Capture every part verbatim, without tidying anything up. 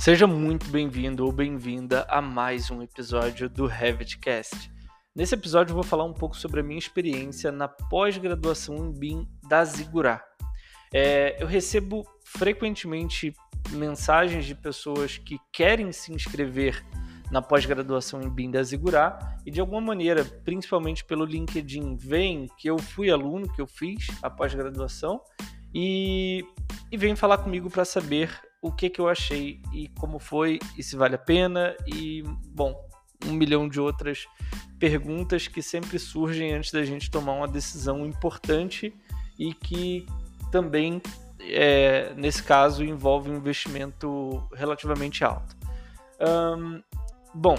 Seja muito bem-vindo ou bem-vinda a mais um episódio do RevitCast. Nesse episódio eu vou falar um pouco sobre a minha experiência na pós-graduação em B I M da Zigurá. É, eu recebo frequentemente mensagens de pessoas que querem se inscrever na pós-graduação em B I M da Zigurá e de alguma maneira, principalmente pelo LinkedIn, veem que eu fui aluno, que eu fiz a pós-graduação e, e vêm falar comigo para saber o que, que eu achei e como foi, e se vale a pena, e, bom, um milhão de outras perguntas que sempre surgem antes da gente tomar uma decisão importante e que também, é, nesse caso, envolve um investimento relativamente alto. Hum, bom,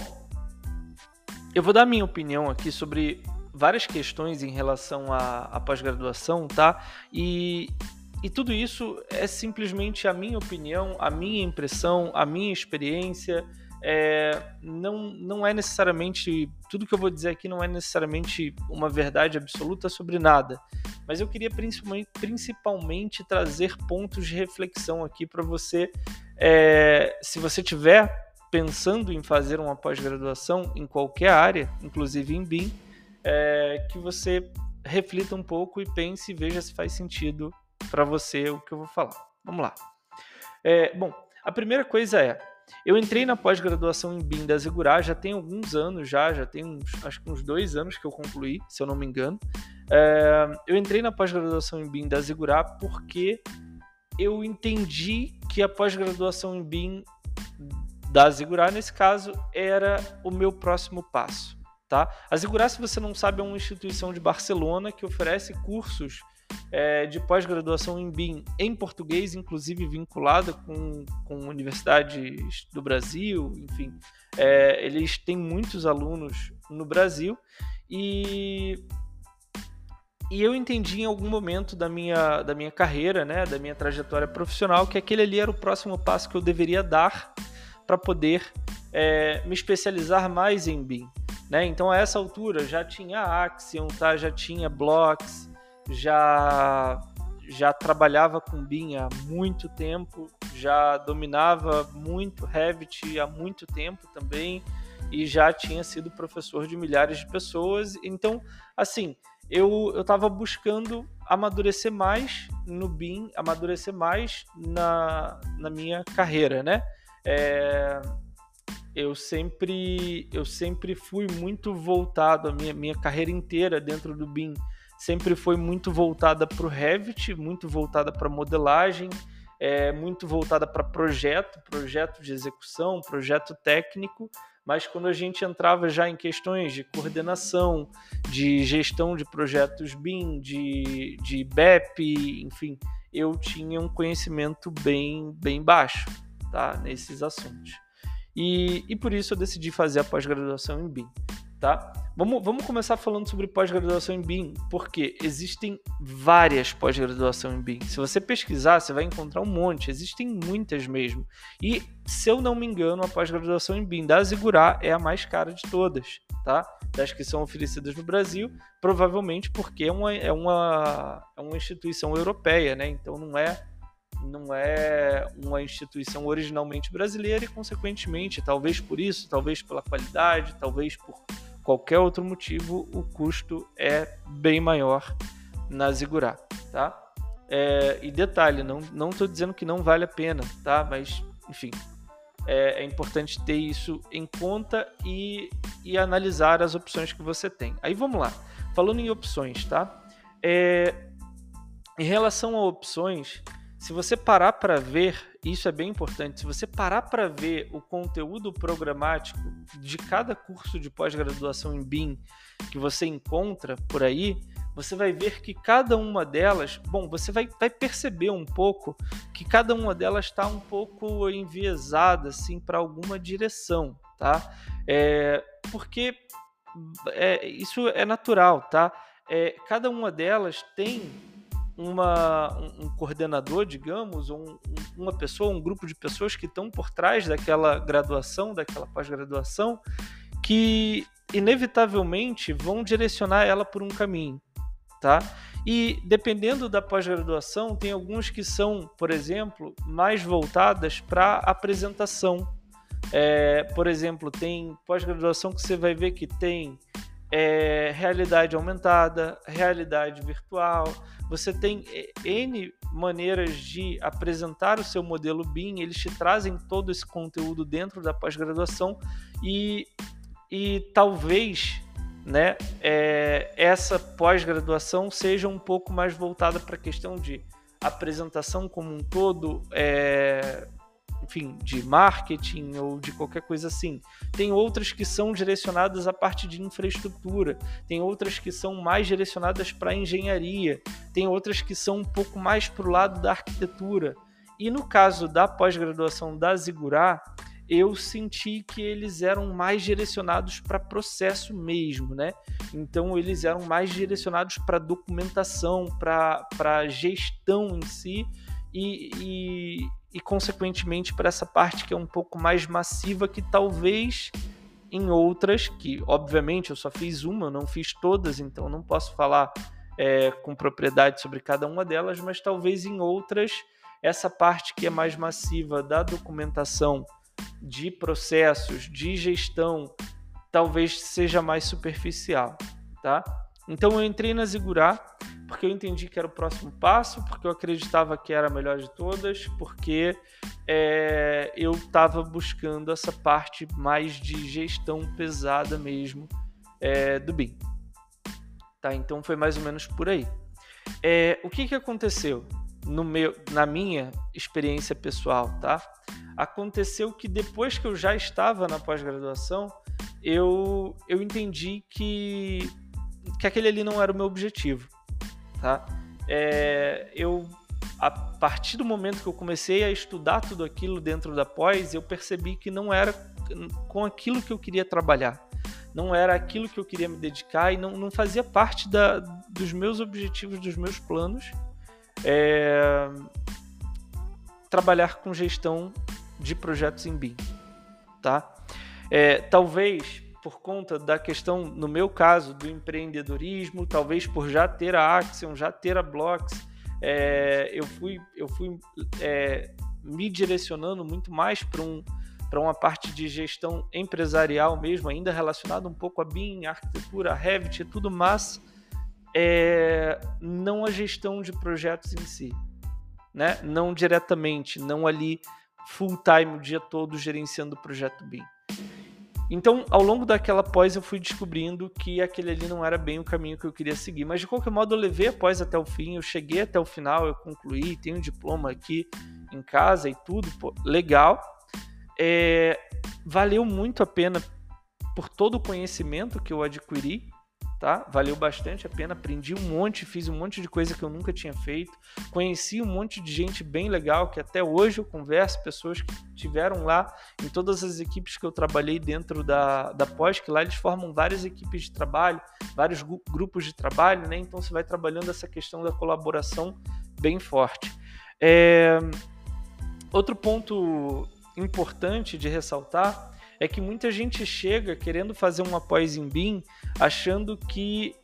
eu vou dar a minha opinião aqui sobre várias questões em relação à, à pós-graduação, tá? E... E tudo isso é simplesmente a minha opinião, a minha impressão, a minha experiência. É, não, não é necessariamente, tudo que eu vou dizer aqui não é necessariamente uma verdade absoluta sobre nada. Mas eu queria principalmente, principalmente trazer pontos de reflexão aqui para você. É, se você estiver pensando em fazer uma pós-graduação em qualquer área, inclusive em B I M, é, que você reflita um pouco e pense e veja se faz sentido para você o que eu vou falar. Vamos lá. É, bom, a primeira coisa é, eu entrei na pós-graduação em B I M da Zigurá já tem alguns anos, já, já tem uns, acho que uns dois anos que eu concluí, se eu não me engano. É, eu entrei na pós-graduação em B I M da Zigurá porque eu entendi que a pós-graduação em B I M da Zigurá, nesse caso, era o meu próximo passo. Tá? A Zigurá, se você não sabe, é uma instituição de Barcelona que oferece cursos É, de pós-graduação em B I M em português, inclusive vinculada com, com universidades do Brasil, enfim. É, eles têm muitos alunos no Brasil e, e eu entendi em algum momento da minha, da minha carreira, né, da minha trajetória profissional, que aquele ali era o próximo passo que eu deveria dar para poder é, me especializar mais em B I M. Né? Então, a essa altura, já tinha Axiom, tá? Já tinha Blocks, já, já trabalhava com B I M há muito tempo, já dominava muito Revit há muito tempo também e já tinha sido professor de milhares de pessoas. Então, assim, eu estava buscando amadurecer mais no B I M, amadurecer mais na, na minha carreira, né? É, eu, sempre, eu sempre fui muito voltado, a minha, minha carreira inteira dentro do B I M sempre foi muito voltada para o Revit, muito voltada para modelagem, é, muito voltada para projeto, projeto de execução, projeto técnico, mas quando a gente entrava já em questões de coordenação, de gestão de projetos B I M, de, de B E P, enfim, eu tinha um conhecimento bem, bem baixo, tá, nesses assuntos. E, e por isso eu decidi fazer a pós-graduação em B I M. Tá? Vamos, vamos começar falando sobre pós-graduação em B I M, porque existem várias pós-graduação em B I M. Se você pesquisar, você vai encontrar um monte, existem muitas mesmo. E, se eu não me engano, a pós-graduação em B I M da Zigurá é a mais cara de todas, tá? Das que são oferecidas no Brasil, provavelmente porque é uma, é uma, é uma instituição europeia, né? Então não é, não é uma instituição originalmente brasileira e, consequentemente, talvez por isso, talvez pela qualidade, talvez por qualquer outro motivo, o custo é bem maior na Zigurá, tá? É, e detalhe, não não estou dizendo que não vale a pena, tá? Mas, enfim, é, é importante ter isso em conta e, e analisar as opções que você tem. Aí vamos lá, falando em opções, tá? É, em relação a opções, se você parar para ver, isso é bem importante, se você parar para ver o conteúdo programático de cada curso de pós-graduação em B I M que você encontra por aí, você vai ver que cada uma delas, bom, você vai, vai perceber um pouco que cada uma delas está um pouco enviesada assim, para alguma direção, tá? É, porque é, isso é natural, tá? É, cada uma delas tem Uma, um, um coordenador, digamos, ou um, uma pessoa, um grupo de pessoas que estão por trás daquela graduação, daquela pós-graduação, que inevitavelmente vão direcionar ela por um caminho, tá? E dependendo da pós-graduação, tem algumas que são, por exemplo, mais voltadas para apresentação. É, por exemplo, tem pós-graduação que você vai ver que tem é, realidade aumentada, realidade virtual. Você tem N maneiras de apresentar o seu modelo B I M, eles te trazem todo esse conteúdo dentro da pós-graduação e, e talvez, né, é, essa pós-graduação seja um pouco mais voltada para a questão de apresentação como um todo, é, enfim, de marketing ou de qualquer coisa assim. Tem outras que são direcionadas à parte de infraestrutura, tem outras que são mais direcionadas para a engenharia, tem outras que são um pouco mais para o lado da arquitetura. E no caso da pós-graduação da Zigurá, eu senti que eles eram mais direcionados para processo mesmo, né? Então eles eram mais direcionados para documentação, para gestão em si e, e, e consequentemente para essa parte que é um pouco mais massiva, que talvez em outras, que obviamente eu só fiz uma, eu não fiz todas, então não posso falar é, com propriedade sobre cada uma delas, mas talvez em outras essa parte que é mais massiva da documentação, de processos, de gestão, talvez seja mais superficial, tá? Então eu entrei na Zigurá porque eu entendi que era o próximo passo, porque eu acreditava que era a melhor de todas, porque é, eu estava buscando essa parte mais de gestão pesada mesmo é, do B I M. Tá? Então foi mais ou menos por aí. É, o que, que aconteceu no meu, na minha experiência pessoal, tá? Aconteceu que depois que eu já estava na pós-graduação, eu, eu entendi que, que aquele ali não era o meu objetivo, tá? É, eu, a partir do momento que eu comecei a estudar tudo aquilo dentro da pós, eu percebi que não era com aquilo que eu queria trabalhar, não era aquilo que eu queria me dedicar e não, não fazia parte da, dos meus objetivos, dos meus planos, é, trabalhar com gestão de projetos em B I M, tá? É, talvez por conta da questão, no meu caso, do empreendedorismo, talvez por já ter a Axion, já ter a Blocks, é, eu fui, eu fui é, me direcionando muito mais para um, para uma parte de gestão empresarial mesmo, ainda relacionado um pouco a B I M, a arquitetura, a Revit e tudo, mas é, não a gestão de projetos em si, né? Não diretamente, não ali full time o dia todo gerenciando o projeto B I M. Então, ao longo daquela pós, eu fui descobrindo que aquele ali não era bem o caminho que eu queria seguir, mas de qualquer modo eu levei a pós até o fim, eu cheguei até o final, eu concluí, tenho um diploma aqui em casa e tudo, pô, legal. É, valeu muito a pena por todo o conhecimento que eu adquiri, tá? Valeu bastante a pena, aprendi um monte, fiz um monte de coisa que eu nunca tinha feito, conheci um monte de gente bem legal, que até hoje eu converso, pessoas que tiveram lá em todas as equipes que eu trabalhei dentro da, da pós, que lá eles formam várias equipes de trabalho, vários gu- grupos de trabalho, né? Então você vai trabalhando essa questão da colaboração bem forte. É... Outro ponto importante de ressaltar é que muita gente chega querendo fazer uma pós em B I M achando que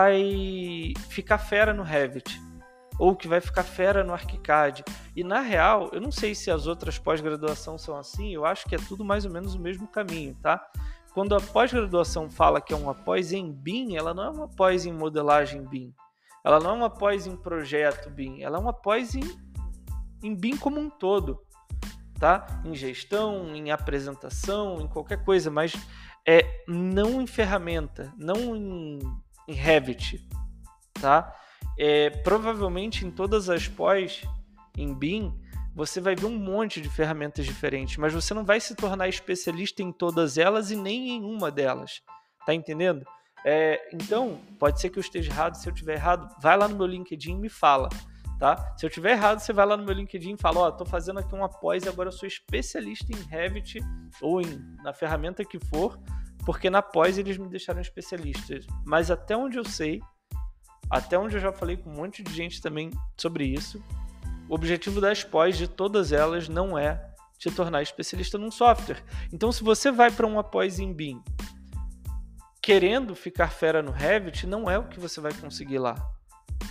vai ficar fera no Revit ou que vai ficar fera no ArchiCAD. E na real, eu não sei se as outras pós-graduação são assim, eu acho que é tudo mais ou menos o mesmo caminho, tá? Quando a pós-graduação fala que é uma pós em B I M, ela não é uma pós em modelagem B I M, ela não é uma pós em projeto B I M, ela é uma pós em, em B I M como um todo. Tá? Em gestão, em apresentação, em qualquer coisa, mas é, não em ferramenta, não em, em Revit, tá? É, provavelmente em todas as pós em B I M, você vai ver um monte de ferramentas diferentes, mas você não vai se tornar especialista em todas elas e nem em uma delas, tá entendendo? É, então, pode ser que eu esteja errado, se eu estiver errado, vai lá no meu LinkedIn e me fala. Tá? Se eu tiver errado, você vai lá no meu LinkedIn e fala, ó, oh, tô fazendo aqui uma pós e agora eu sou especialista em Revit ou em, na ferramenta que for, porque na pós eles me deixaram especialista. Mas até onde eu sei, até onde eu já falei com um monte de gente também sobre isso, o objetivo das pós, de todas elas, não é te tornar especialista num software. Então, se você vai para uma pós em B I M querendo ficar fera no Revit, não é o que você vai conseguir lá.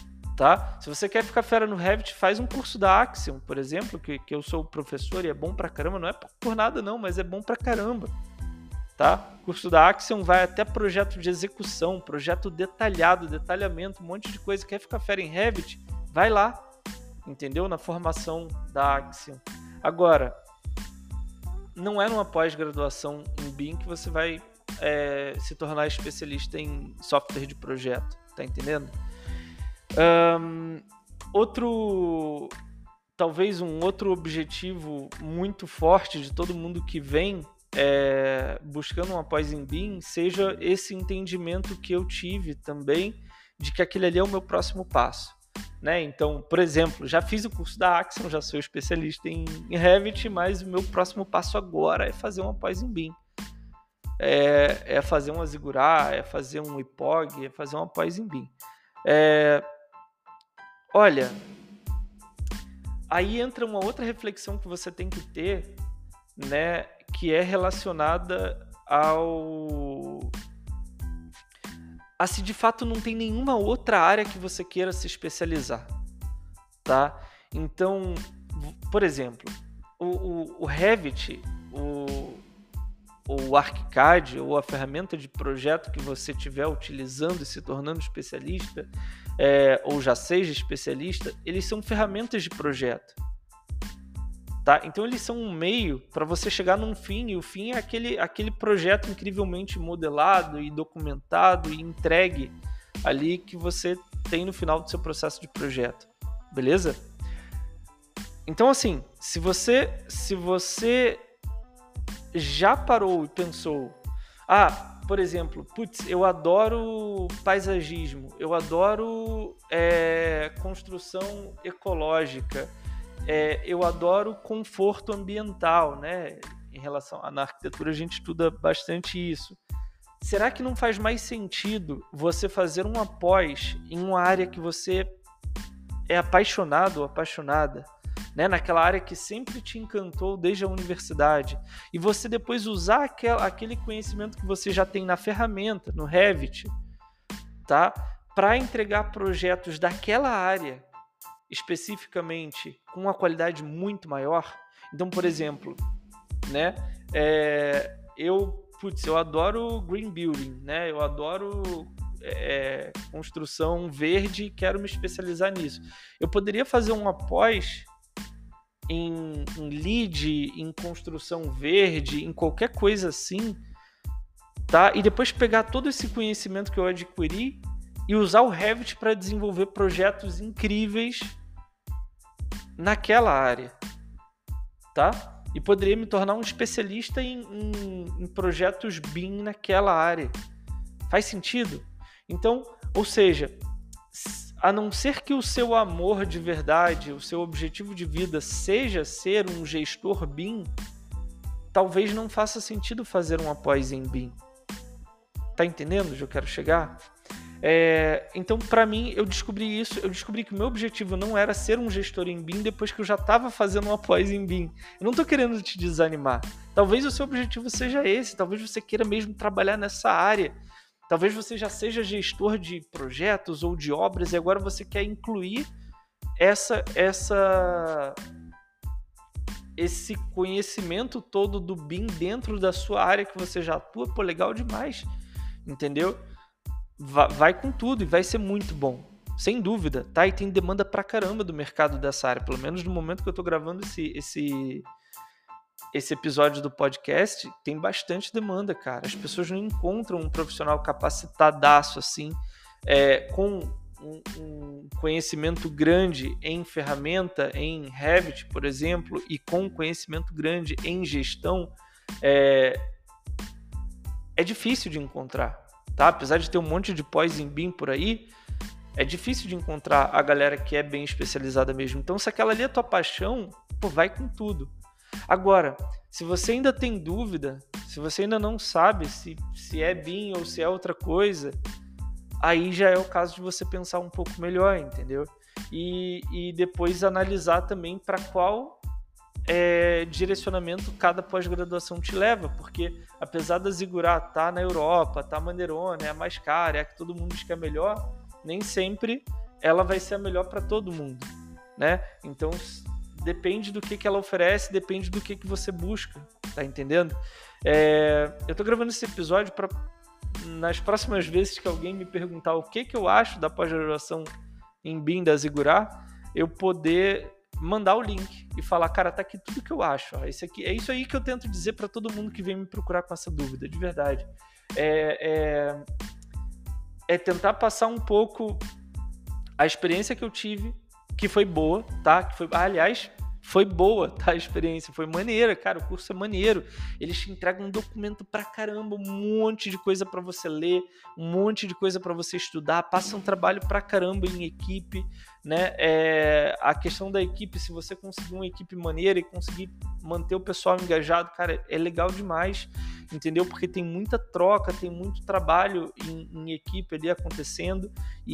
tá? Se você quer ficar fera no Revit, faz um curso da Axiom, por exemplo, que, que eu sou professor e é bom pra caramba, não é por nada não, mas é bom pra caramba, tá? O curso da Axiom vai até projeto de execução, projeto detalhado, detalhamento, um monte de coisa. Quer ficar fera em Revit? Vai lá, entendeu? Na formação da Axiom. Agora, não é numa pós-graduação em B I M que você vai é, se tornar especialista em software de projeto, tá entendendo? Um, outro, talvez um outro objetivo muito forte de todo mundo que vem é, buscando uma pós em B I M seja esse entendimento que eu tive também de que aquele ali é o meu próximo passo. Né? Então, por exemplo, já fiz o curso da Axiom, já sou especialista em, em Revit, mas o meu próximo passo agora é fazer uma pós em B I M. É, é fazer um Azigurá, é fazer um I P O G, é fazer uma pós em B I M. É, olha, aí entra uma outra reflexão que você tem que ter, né, que é relacionada ao... a se de fato não tem nenhuma outra área que você queira se especializar, tá? Então, por exemplo, o, o, o Revit, o, o ArchiCAD ou a ferramenta de projeto que você estiver utilizando e se tornando especialista, é, ou já seja especialista, eles são ferramentas de projeto. Tá? Então eles são um meio para você chegar num fim, e o fim é aquele, aquele projeto incrivelmente modelado e documentado e entregue ali que você tem no final do seu processo de projeto, beleza? Então assim, se você, se você já parou e pensou, ah, por exemplo, putz, eu adoro paisagismo, eu adoro é, construção ecológica, É, eu adoro conforto ambiental, né? Em relação à na arquitetura, a gente estuda bastante isso. Será que não faz mais sentido você fazer um pós em uma área que você é apaixonado ou apaixonada, né? Naquela área que sempre te encantou desde a universidade, e você depois usar aquela, aquele conhecimento que você já tem na ferramenta, no Revit, tá? Para entregar projetos daquela área especificamente com uma qualidade muito maior. Então, por exemplo, né, é, eu, putz, eu adoro green building, né, eu adoro é, construção verde e quero me especializar nisso. Eu poderia fazer um pós em, em lead, em construção verde, em qualquer coisa assim, tá? E depois pegar todo esse conhecimento que eu adquiri e usar o Revit para desenvolver projetos incríveis naquela área, tá? E poderia me tornar um especialista em, em, em projetos B I M naquela área. Faz sentido? Então, ou seja, a não ser que o seu amor de verdade, o seu objetivo de vida seja ser um gestor B I M, talvez não faça sentido fazer uma pós em B I M. Tá entendendo onde eu quero chegar? É, então, para mim, eu descobri isso, eu descobri que o meu objetivo não era ser um gestor em B I M depois que eu já estava fazendo uma pós em B I M. Eu não estou querendo te desanimar. Talvez o seu objetivo seja esse, talvez você queira mesmo trabalhar nessa área. Talvez você já seja gestor de projetos ou de obras e agora você quer incluir essa, essa, esse conhecimento todo do B I M dentro da sua área que você já atua. Pô, legal demais, entendeu? Vai com tudo e vai ser muito bom, sem dúvida, tá? E tem demanda pra caramba do mercado dessa área, pelo menos no momento que eu tô gravando esse, esse, esse episódio do podcast, tem bastante demanda, cara. As pessoas não encontram um profissional capacitadaço assim, é, com um, um conhecimento grande em ferramenta, em Revit, por exemplo, e com conhecimento grande em gestão, é, é difícil de encontrar. Tá? Apesar de ter um monte de pós em B I M por aí, é difícil de encontrar a galera que é bem especializada mesmo. Então, se aquela ali é a tua paixão, pô, vai com tudo. Agora, se você ainda tem dúvida, se você ainda não sabe se, se é B I M ou se é outra coisa, aí já é o caso de você pensar um pouco melhor, entendeu? E, e depois analisar também para qual É, direcionamento cada pós-graduação te leva, porque apesar da Zigurá tá na Europa, tá maneirona, é a mais cara, é a que todo mundo diz que é melhor, nem sempre ela vai ser a melhor para todo mundo, né? Então, depende do que, que ela oferece, depende do que, que você busca, tá entendendo? É, eu tô gravando esse episódio para, nas próximas vezes que alguém me perguntar o que, que eu acho da pós-graduação em B I M da Zigurá, eu poder mandar o link e falar, cara, tá aqui tudo que eu acho. Ó, esse aqui, é isso aí que eu tento dizer para todo mundo que vem me procurar com essa dúvida, de verdade. É, é, é tentar passar um pouco a experiência que eu tive, que foi boa, tá? Que foi, ah, aliás, foi boa, tá? A experiência foi maneira, cara, o curso é maneiro. Eles te entregam um documento pra caramba, um monte de coisa pra você ler, um monte de coisa pra você estudar, passa um trabalho pra caramba em equipe, né? É, a questão da equipe, se você conseguir uma equipe maneira e conseguir manter o pessoal engajado, cara, é legal demais, entendeu? Porque tem muita troca, tem muito trabalho em, em equipe ali acontecendo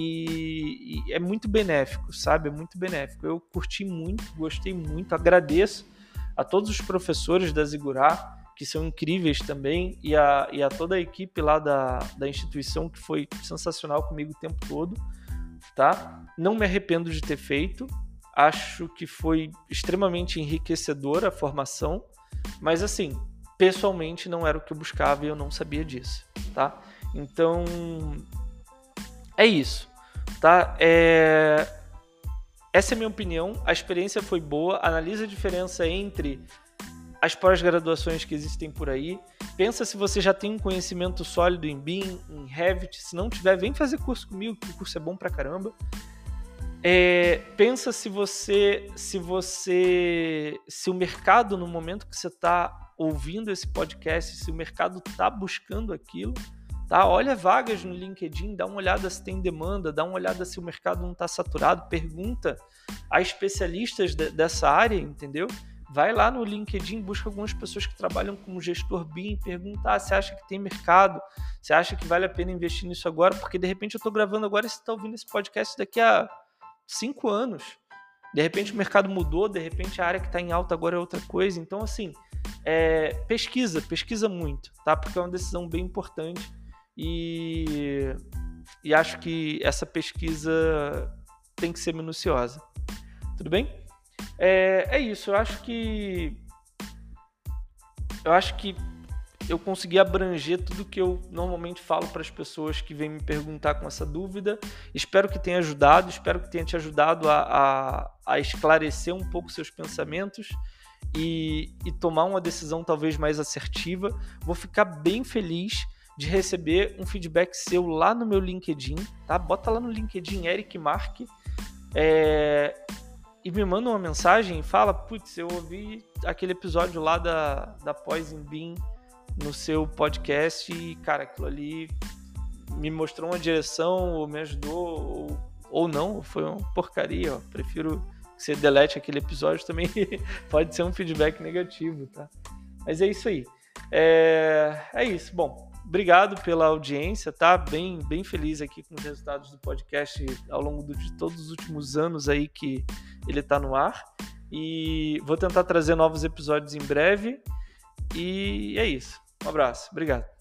e, e é muito benéfico, sabe? É muito benéfico. Eu curti muito, gostei muito, agradeço a todos os professores da Zigurá, que são incríveis também, e a, e a toda a equipe lá da, da instituição, que foi sensacional comigo o tempo todo, tá? Não me arrependo de ter feito, acho que foi extremamente enriquecedora a formação, mas assim, pessoalmente não era o que eu buscava e eu não sabia disso, tá? Então, é isso, tá? É... Essa é a minha opinião, a experiência foi boa, analisa a diferença entre as pós-graduações que existem por aí, pensa se você já tem um conhecimento sólido em B I M, em Revit, se não tiver, vem fazer curso comigo, que o curso é bom pra caramba. É, pensa se você, se você, se o mercado, no momento que você está ouvindo esse podcast, se o mercado está buscando aquilo, tá? Olha vagas no LinkedIn, dá uma olhada se tem demanda, dá uma olhada se o mercado não está saturado, pergunta a especialistas de, dessa área, entendeu? Vai lá no LinkedIn, busca algumas pessoas que trabalham como gestor B I M, pergunta, ah, você acha que tem mercado? Você acha que vale a pena investir nisso agora? Porque de repente eu estou gravando agora e você está ouvindo esse podcast daqui a cinco anos. De repente o mercado mudou, de repente a área que está em alta agora é outra coisa. Então, assim, é, pesquisa, pesquisa muito, tá? Porque é uma decisão bem importante e, e acho que essa pesquisa tem que ser minuciosa. Tudo bem? É, é isso, eu acho que eu acho que eu consegui abranger tudo que eu normalmente falo para as pessoas que vêm me perguntar com essa dúvida. Espero que tenha ajudado, espero que tenha te ajudado a, a, a esclarecer um pouco seus pensamentos e, e tomar uma decisão talvez mais assertiva. Vou ficar bem feliz de receber um feedback seu lá no meu LinkedIn, tá? Bota lá no LinkedIn Eric Marque, é, e me manda uma mensagem e fala, putz, eu ouvi aquele episódio lá da, da Pós em B I M no seu podcast e, cara, aquilo ali me mostrou uma direção, ou me ajudou, ou, ou não, foi uma porcaria, ó. Prefiro que você delete aquele episódio também, pode ser um feedback negativo, tá? Mas é isso aí. É, é isso, bom, obrigado pela audiência, tá? Bem, bem feliz aqui com os resultados do podcast ao longo de todos os últimos anos aí que ele tá no ar, e vou tentar trazer novos episódios em breve, e é isso. Um abraço, obrigado.